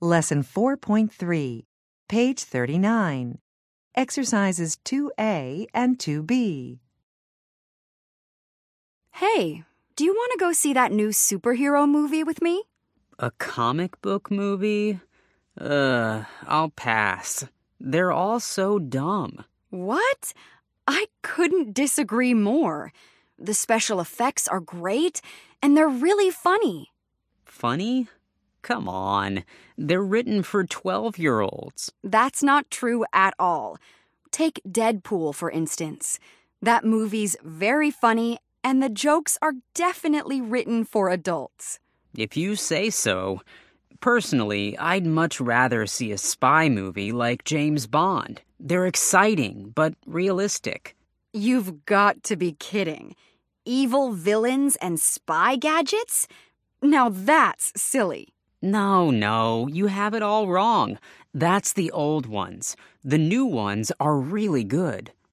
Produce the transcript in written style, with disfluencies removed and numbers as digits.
Lesson 4.3, page 39. Exercises 2A and 2B. Hey, do you want to go see that new superhero movie with me? A comic book movie? I'll pass. They're all so dumb. What? I couldn't disagree more. The special effects are great, and they're really funny. Funny? Come on. They're written for 12-year-olds. That's not true at all. Take Deadpool, for instance. That movie's very funny, and the jokes are definitely written for adults. If you say so. Personally, I'd much rather see a spy movie like James Bond. They're exciting, but realistic. You've got to be kidding. Evil villains and spy gadgets? Now that's silly. No, you have it all wrong. That's the old ones. The new ones are really good.